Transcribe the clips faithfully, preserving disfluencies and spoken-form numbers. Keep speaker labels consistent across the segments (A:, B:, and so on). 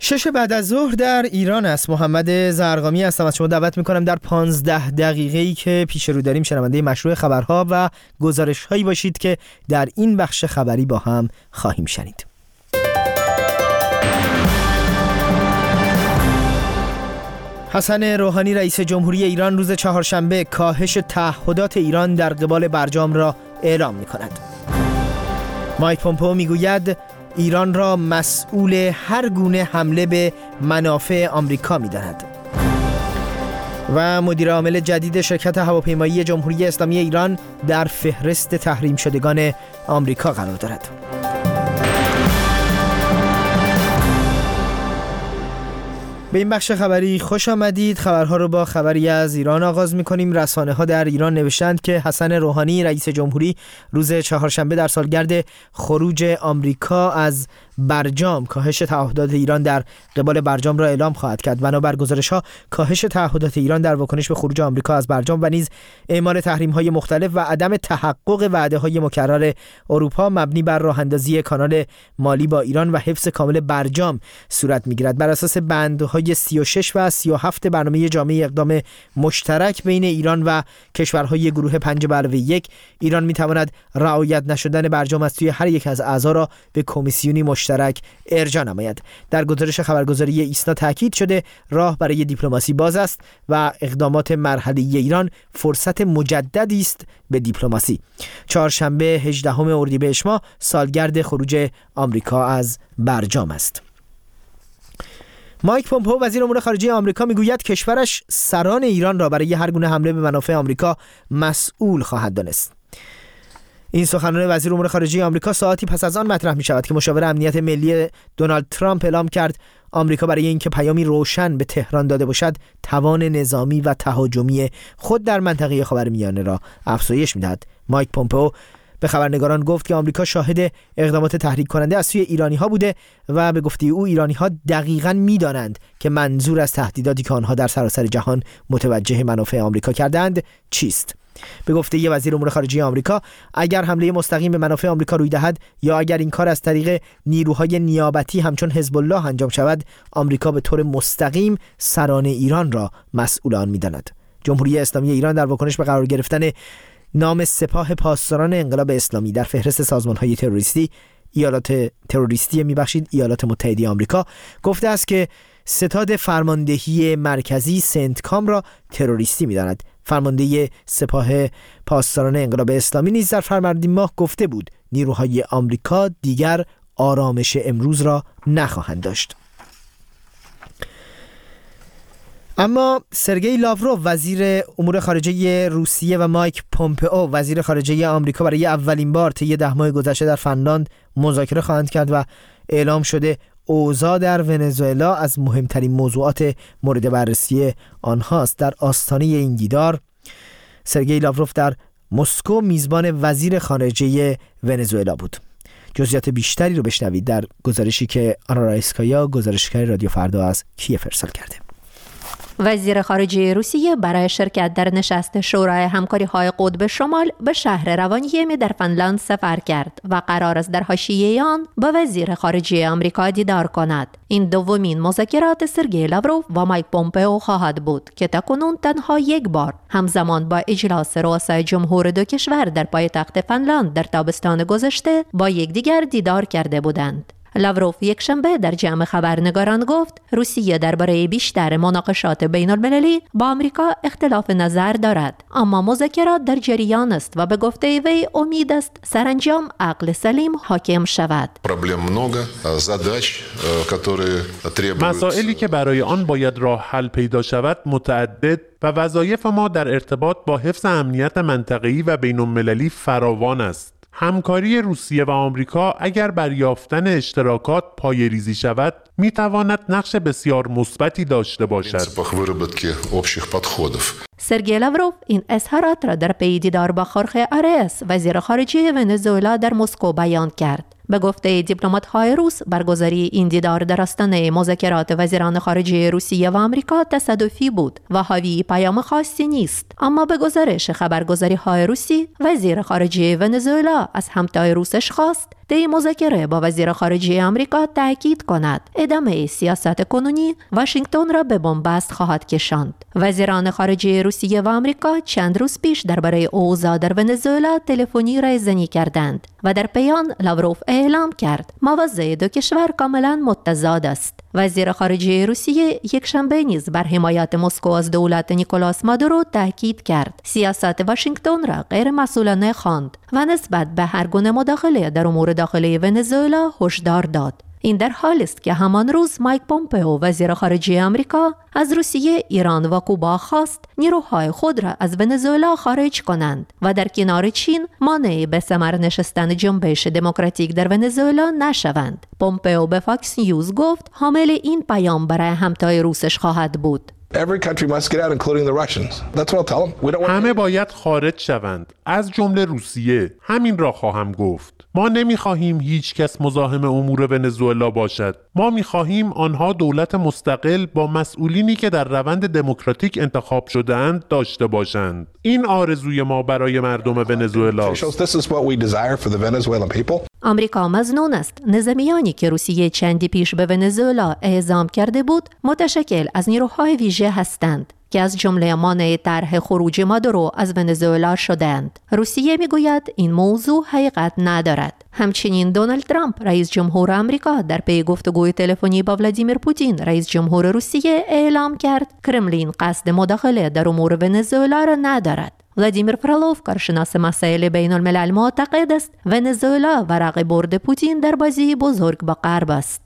A: شش بعد از ظهر در ایران است. محمد زرقامی هستم. از شما دعوت میکنم در پانزده دقیقه‌ای که پیش رو داریم شنونده مشروع خبرها و گزارش‌هایی باشید که در این بخش خبری با هم خواهیم شنید. حسن روحانی رئیس جمهوری ایران روز چهارشنبه کاهش تعهدات ایران در قبال برجام را اعلام می‌کند. مایک پومپئو میگوید ایران را مسئول هر گونه حمله به منافع آمریکا می‌داند. و مدیر عامل جدید شرکت هواپیمایی جمهوری اسلامی ایران در فهرست تحریم شدگان آمریکا قرار دارد. به این بخش خبری خوش آمدید. خبرها رو با خبری از ایران آغاز می‌کنیم. رسانه‌ها در ایران نوشتند که حسن روحانی رئیس جمهوری روز چهارشنبه در سالگرد خروج آمریکا از برجام کاهش تعهدات ایران در قبال برجام را اعلام خواهد کرد. بنابر گزارش‌ها کاهش تعهدات ایران در واکنش به خروج آمریکا از برجام و نیز اعمال تحریم‌های مختلف و عدم تحقق وعده‌های مکرر اروپا مبنی بر راه‌اندازی کانال مالی با ایران و حفظ کامل برجام صورت می‌گیرد. بر اساس بندهای سی و شش و سی و هفت برنامه جامع اقدام مشترک بین ایران و کشورهای گروه پنج به علاوه یک، ایران می‌تواند رعایت نشدن برجام از سوی هر یک از اعضا را به کمیسیونی مشترک ارجاع نماید. در گزارش خبرگزاری ایسنا تاکید شده راه برای دیپلماسی باز است و اقدامات مرحله‌ای ایران فرصت مجددی است به دیپلماسی. چهارشنبه هجدهم اردیبهشت ماه سالگرد خروج آمریکا از برجام است. مایک پومپئو وزیر امور خارجه آمریکا میگوید کشورش سران ایران را برای هر گونه حمله به منافع آمریکا مسئول خواهد دانست. این سخنان وزیر امور خارجه آمریکا ساعتی پس از آن مطرح می شود که مشاور امنیت ملی دونالد ترامپ اعلام کرد آمریکا برای اینکه پیامی روشن به تهران داده باشد توان نظامی و تهاجمی خود در منطقه خاورمیانه را افزایش می‌دهد. مایک پومپئو به خبرنگاران گفت که آمریکا شاهد اقدامات تحریک کننده از سوی ایرانی‌ها بوده و به گفته او ایرانی‌ها دقیقاً می‌دانند که منظور از تهدیداتی که آنها در سراسر جهان متوجه منافع آمریکا کردند چیست. به گفته ی وزیر امور خارجه آمریکا اگر حمله مستقیم به منافع آمریکا روی دهد یا اگر این کار از طریق نیروهای نیابتی همچون حزب الله انجام شود، آمریکا به طور مستقیم سران ایران را مسئول آن می‌داند. جمهوری اسلامی ایران در واکنش به قرار گرفتن نام سپاه پاسداران انقلاب اسلامی در فهرست سازمان‌های تروریستی ایالات تروریستی میبخشید ایالات متحده آمریکا گفته است که ستاد فرماندهی مرکزی سنتکام را تروریستی می‌داند. فرمانده سپاه پاسداران انقلاب اسلامی نیز در فروردین ماه گفته بود نیروهای آمریکا دیگر آرامش امروز را نخواهند داشت. اما سرگئی لاوروف وزیر امور خارجه روسیه و مایک پومپئو وزیر خارجه آمریکا برای اولین بار طی ده ماه گذشته در فنلاند مذاکره خواهند کرد و اعلام شده اوضاع در ونزوئلا از مهمترین موضوعات مورد بررسی آنهاست. در آستانه این دیدار سرگئی لاوروف در مسکو میزبان وزیر خارجه ونزوئلا بود. جزئیات بیشتری رو بشنوید در گزارشی که آنا رایسکایا گزارشگر رادیو فردا از کیف ارسال کرده.
B: وزیر خارجه روسیه برای شرکت در نشست شورای همکاری‌های قطب شمال به شهر روانیمی در فنلاند سفر کرد و قرار است در حاشیه آن با وزیر خارجه آمریکا دیدار کند. این دومین مذاکرات سرگئی لاوروف و مایک پومپئو خواهد بود که تاکنون تنها یک بار همزمان با اجلاس رؤسای جمهور دو کشور در پایتخت فنلاند در تابستان گذشته با یکدیگر دیدار کرده بودند. لاوروف یک شنبه در جمع خبرنگاران گفت روسیه درباره بیشتر مناقشات بین المللی با آمریکا اختلاف نظر دارد، اما مذاکرات در جریان است و به گفته وی امید است سرانجام عقل سلیم حاکم شود.
C: مسائلی که برای آن باید راه حل پیدا شود متعدد و وظایف ما در ارتباط با حفظ امنیت منطقه‌ای و بین المللی فراوان است. همکاری روسیه و آمریکا اگر بر یافتن اشتراکات پایه‌ریزی شود میتواند نقش بسیار مثبتی داشته باشد.
B: سرگئی لاوروف این اظهارات را در پی دیدار با خورخه آرئس وزیر خارجه ونزوئلا در مسکو بیان کرد. به گفته دیپلمات‌های روس برگزاری این دیدار در آستانه مذاکرات وزیران خارجه روسیه و آمریکا تصادفی بود و حاوی پیام خاصی نیست، اما به گزارش خبرگزاری‌های روسی وزیر خارجه ونزوئلا از همتای روسش خواست طی مذاکره با وزیر خارجه آمریکا تاکید کند ادامه سیاست کنونی واشنگتن را به بنبست خواهد کشاند. وزیران خارجه روسیه و آمریکا چند روز پیش درباره اوضاع در ونزوئلا تلفنی رایزنی کردند و در پیام لاوروف اعلام کرد موضع دو کشور کاملا متضاد است. وزیر خارجه روسیه یک شنبه نیز بر حمایت مسکو از دولت نیکولاس مادورو تاکید کرد. سیاست واشنگتن را غیر مسئولانه خواند و نسبت به هر گونه مداخله در امور داخلی ونزوئلا هشدار داد. این در حالی است که همان روز مایک پومپئو وزیر خارجه آمریکا از روسیه، ایران و کوبا خواست نیروهای خود را از ونزوئلا خارج کنند و در کنار چین مانع به ثمر نشستن جنبش دموکراتیک در ونزوئلا نشوند. پومپئو به فاکس نیوز گفت حامل این پیام برای همتای روسش خواهد بود.
D: Every country must get out, including the Russians. That's what I'll tell them. We don't want...
C: همه باید خارج شوند، از جمله روسیه. همین را خواهم گفت. ما نمیخواهیم هیچ کس مزاحم امور ونزوئلا باشد. ما میخواهیم آنها دولت مستقل با مسئولینی که در روند دموکراتیک انتخاب شده‌اند داشته باشند. این آرزوی ما برای مردم ونزوئلا است.
B: آمریکا مظنون است نظامیانی که روسیه چندی پیش به ونزوئلا اعزام کرده بود متشکل از نیروهای ویژه هستند که از جمله مانع طرح خروج مادورو از ونزوئلا شدند. روسیه میگوید این موضوع حقیقت ندارد. همچنین دونالد ترامپ رئیس جمهور آمریکا در پی گفتگوی تلفنی با ولادیمیر پوتین رئیس جمهور روسیه اعلام کرد کرملین قصد مداخله در امور ونزوئلا را ندارد. ولادیمیر فرالوف کارشناس مسائل بین الملل معتقد است ونزوئلا ورق برد پوتین در بازی بزرگ با غرب است.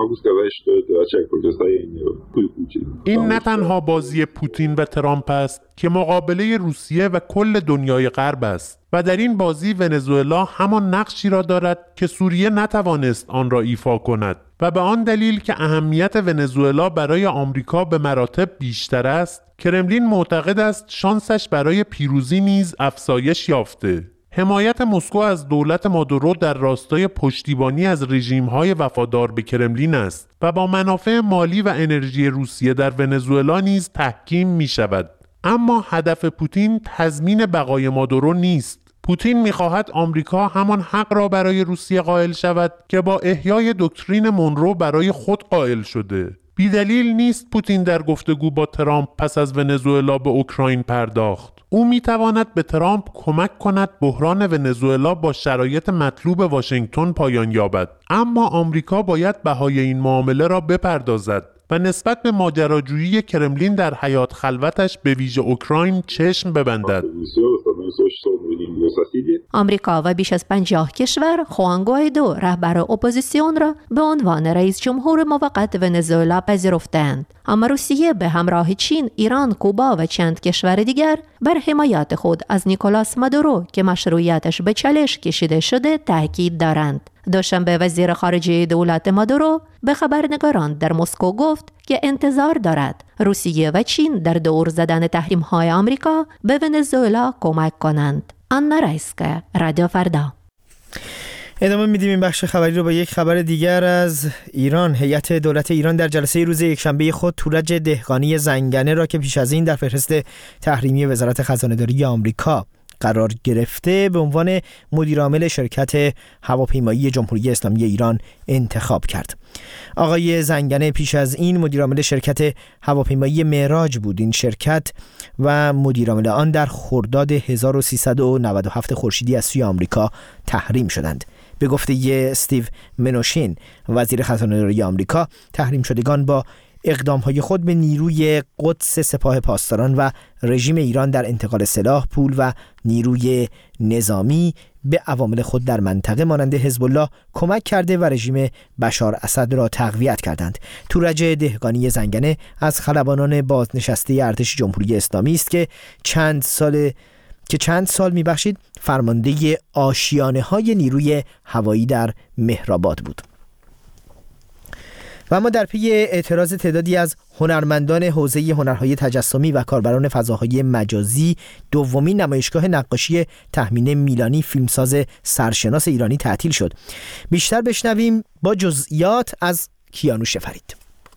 C: این نه تنها بازی پوتین و ترامپ است که مقابله روسیه و کل دنیای غرب است و در این بازی ونزوئلا همان نقشی را دارد که سوریه نتوانست آن را ایفا کند و به آن دلیل که اهمیت ونزوئلا برای آمریکا به مراتب بیشتر است، کرملین معتقد است شانسش برای پیروزی نیز افزایش یافته. حمایت مسکو از دولت مادورو در راستای پشتیبانی از رژیم‌های وفادار به کرملین است و با منافع مالی و انرژی روسیه در ونزوئلا نیز تحکیم می‌شود. اما هدف پوتین تضمین بقای مادورو نیست. پوتین می‌خواهد آمریکا همان حق را برای روسیه قائل شود که با احیای دکترین مونرو برای خود قائل شده. بیدلیل نیست پوتین در گفتگو با ترامپ پس از ونزوئلا به اوکراین پرداخت. او میتواند به ترامپ کمک کند بحران ونزوئلا با شرایط مطلوب واشنگتن پایان یابد، اما آمریکا باید بهای این معامله را بپردازد و نسبت به ماجراجویی کرملین در حیات خلوتش به ویژه اوکراین چشم ببندد.
B: آمریکا و بیش از پنجاه کشور خوان گوایدو رهبر اپوزیسیون را به عنوان رئیس جمهور موقت ونزوئلا پذیرفتند، اما روسیه به همراه چین، ایران، کوبا و چند کشور دیگر بر حمایت خود از نیکولاس مادورو که مشروعیتش به چالش کشیده شده تاکید دارند. دوشنبه وزیر خارجه دولت مادورو به خبرنگاران در مسکو گفت که انتظار دارد روسیه و چین در دور زدن تحریم‌های آمریکا به ونزوئلا کمک کنند. آنا رایسکا، رادیو فردا.
A: ادامه میدیم این بخش خبری رو با یک خبر دیگر از ایران. هیئت دولت ایران در جلسه روز یکشنبه خود تورج دهقانی زنگنه را که پیش از این در فهرست تحریمی وزارت خزانه‌داری آمریکا قرار گرفته به عنوان مدیرعامل شرکت هواپیمایی جمهوری اسلامی ایران انتخاب کرد. آقای زنگنه پیش از این مدیرعامل شرکت هواپیمایی معراج بود. این شرکت و مدیرعامل آن در خرداد هزار و سیصد و نود و هفت خورشیدی از سوی آمریکا تحریم شدند. به گفته استیو منوشین وزیر خزانه‌داری آمریکا، تحریم شدگان با اقدام‌های خود به نیروی قدس سپاه پاسداران و رژیم ایران در انتقال سلاح، پول و نیروی نظامی به عوامل خود در منطقه مانند حزب الله کمک کرده و رژیم بشار اسد را تقویت کردند. تورج دهقانی زنگنه از خلبانان بازنشسته ارتش جمهوری اسلامی است که چند سال که چند سال میبخشید فرمانده آشیانه‌های نیروی هوایی در مهرآباد بود. و اما در پی اعتراض تعدادی از هنرمندان حوزه هنرهای تجسمی و کاربران فضاهای مجازی، دومین نمایشگاه نقاشی تهمینه میلانی فیلمساز سرشناس ایرانی تعطیل شد. بیشتر بشنویم با جزئیات از کیانوش فرید.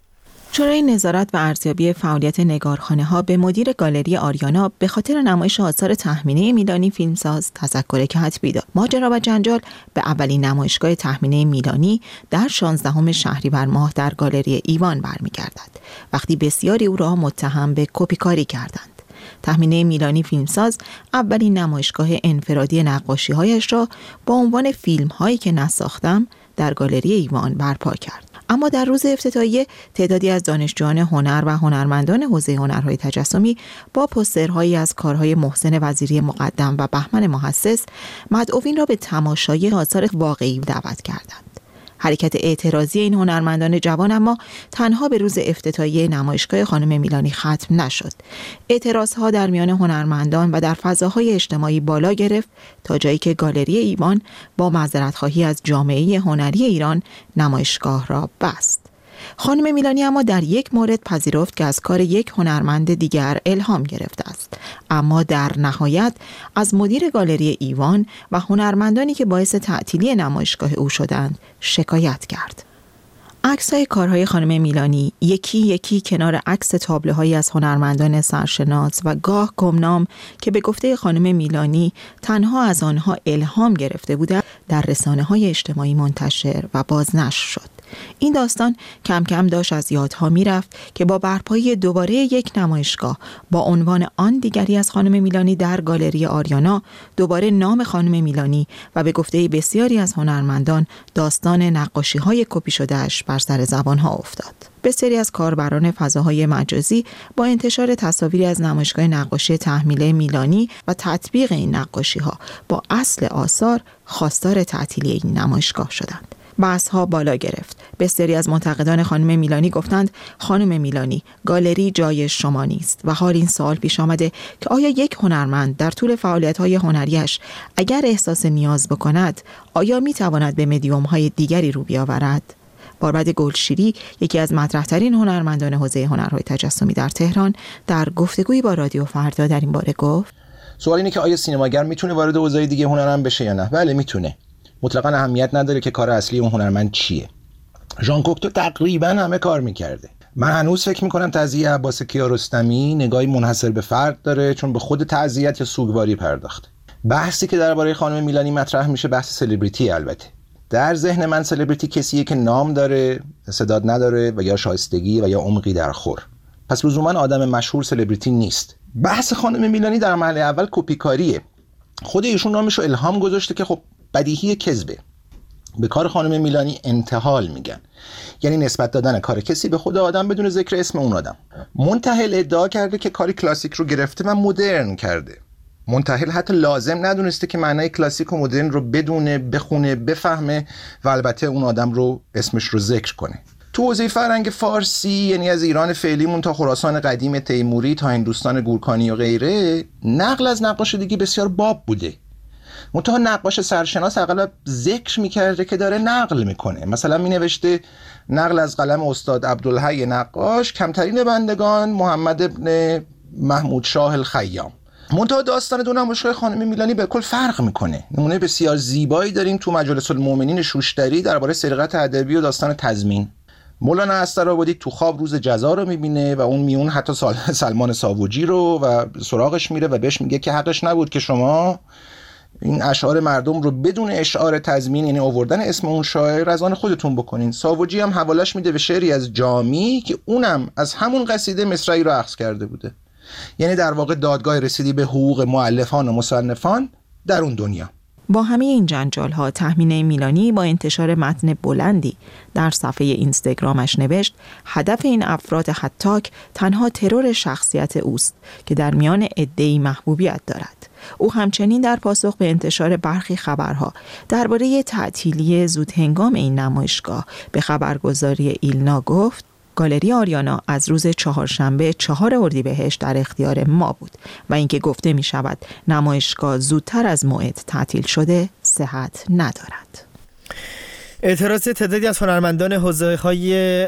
E: شورای نظارت و ارزیابی فعالیت نگارخانه‌ها به مدیر گالری آریانا به خاطر نمایش آثار تهمینه میلانی فیلمساز تذکر کتبی داد. ماجرا و جنجال به اولین نمایشگاه تهمینه میلانی در شانزدهم شهریور ماه در گالری ایوان برمیگردد، وقتی بسیاری او را متهم به کپیکاری کردند. تهمینه میلانی فیلمساز اولین نمایشگاه انفرادی نقاشی‌هایش را با عنوان فیلم‌هایی که نساختم در گالری ایوان برپا کرد. اما در روز افتتاحیه تعدادی از دانشجویان هنر و هنرمندان حوزه هنرهای تجسمی با پوسترهایی از کارهای محسن وزیری مقدم و بهمن محسس مدعوین را به تماشای آثار واقعی دعوت کردند. حرکت اعتراضی این هنرمندان جوان اما تنها به روز افتتاحیه نمایشگاه خانم میلانی ختم نشد. اعتراضها در میان هنرمندان و در فضاهای اجتماعی بالا گرفت تا جایی که گالری ایوان با معذرت‌خواهی از جامعه هنری ایران نمایشگاه را بست. خانم میلانی اما در یک مورد پذیرفت که از کار یک هنرمند دیگر الهام گرفته است، اما در نهایت از مدیر گالری ایوان و هنرمندانی که باعث تعطیلی نمایشگاه او شدند شکایت کرد. عکس‌های کارهای خانم میلانی یکی یکی کنار عکس تابلوهایی از هنرمندان سرشناس و گاه گمنام که به گفته خانم میلانی تنها از آنها الهام گرفته بودند در رسانه‌های اجتماعی منتشر و بازنشر شد. این داستان کم کم داشت از یادها میرفت که با برپایی دوباره یک نمایشگاه با عنوان آن دیگری از خانم میلانی در گالری آریانا دوباره نام خانم میلانی و به گفته بسیاری از هنرمندان داستان نقاشی‌های کپی شده‌اش بر سر زبان‌ها افتاد. بسیاری از کاربران فضاهای مجازی با انتشار تصاویری از نمایشگاه نقاشی تحمیله میلانی و تطبیق این نقاشی‌ها با اصل آثار خواستار تعطیلی این نمایشگاه شدند. بحث‌ها بالا گرفت. بسیاری از منتقدان خانم میلانی گفتند خانم میلانی گالری جای شما نیست و حال این سوال پیش آمده که آیا یک هنرمند در طول فعالیت‌های هنریش اگر احساس نیاز بکند آیا می‌تواند به مدیوم‌های دیگری رو بیاورد؟ باربد گلشیری یکی از مطرح‌ترین هنرمندان حوزه هنرهای تجسمی در تهران در گفتگویی با رادیو فردا در این باره گفت
F: سوال اینه که آیا سینماگر میتونه وارد حوزه دیگه هنرم بشه یا نه؟ بله میتونه. مطلقاً اهمیت نداره که کار اصلی اون هنرمند چیه. ژان کوکتو تقریباً همه کار میکرده. من هنوز فکر میکنم تعزیه عباس کیارستمی نگاهی منحصر به فرد داره چون به خود تعزیت یا سوگواری پرداخته. بحثی که درباره خانم میلانی مطرح میشه بحث سلبریتی. البته در ذهن من سلبریتی کسیه که نام داره، استعداد نداره و یا شایستگی و یا عمقی در خور. پس لزوما آدم مشهور سلبریتی نیست. بحث خانم میلانی در مرحله اول کپیکاریه. خود ایشون نامشو الهام گذاشته که خب بدیهی کذبه. به کار خانم میلانی انتحال میگن، یعنی نسبت دادن کار کسی به خود آدم بدون ذکر اسم اون آدم. منتحل ادعا کرده که کاری کلاسیک رو گرفته و مدرن کرده. منتحل حتی لازم ندونسته که معنای کلاسیک و مدرن رو بدونه، بخونه، بفهمه و البته اون آدم رو اسمش رو ذکر کنه. تو حوزه فرهنگ فارسی، یعنی از ایران فعلیمون تا خراسان قدیم تیموری تا هندوستان گورکانی و غیره، نقل از نقاش دیگه بسیار باب بوده. منتها نقاش سرشناس اغلب ذکر میکرده که داره نقل میکنه. مثلا مینوشته نقل از قلم استاد عبدالحی نقاش، کمترین بندگان محمد ابن محمود شاه الخیام. منتها داستان دو نمایشگاه خانم میلانی به کل فرق میکنه. نمونه بسیار زیبایی داریم تو مجالس المؤمنین شوشتری درباره سرقت ادبی و داستان تضمین. مولانا استرآبادی تو خواب روز جزا رو میبینه و اون میون حتی سلمان ساوجی رو و سراغش میره و بهش میگه که حقش نبود که شما این اشعار مردم رو بدون اشعار تضمین، یعنی آوردن اسم اون شاعر، از آن خودتون بکنین. ساوجی هم حوالش میده به شعری از جامی که اونم از همون قصیده مصرعی رو اخذ کرده بوده. یعنی در واقع دادگاه رسیدی به حقوق مؤلفان و مصنفان در اون دنیا.
E: با همه این جنجال‌ها تهمینه میلانی با انتشار متن بلندی در صفحه اینستاگرامش نوشت هدف این افراد هتاک تنها ترور شخصیت اوست که در میان عده‌ای محبوبیت دارد. او همچنین در پاسخ به انتشار برخی خبرها درباره تعطیلی زودهنگام این نمایشگاه به خبرگزاری ایلنا گفت گالری آریانا از روز چهارشنبه چهار اردیبهشت در اختیار ما بود و اینکه گفته می شود نمایشگاه زودتر از موعد تعطیل شده صحت ندارد.
A: اعتراض تعدادی از هنرمندان حوزه‌های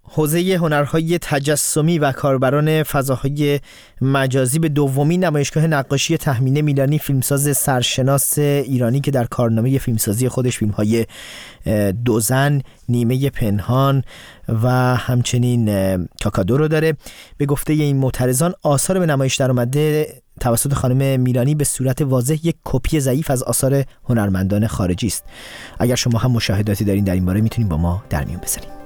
A: حوزه هنرهای تجسمی و کاربران فضاهای مجازی به دومین نمایشگاه نقاشی تهمینه میلانی، فیلمساز سرشناس ایرانی که در کارنامه فیلمسازی خودش فیلم‌های دو زن، نیمه پنهان و همچنین کاکادو رو داره. به گفته این معترضان آثار به نمایش در آمده توسط خانم میلانی به صورت واضح یک کپی ضعیف از آثار هنرمندان خارجی است. اگر شما هم مشاهداتی دارین در این باره میتونین با ما در میون بذارین.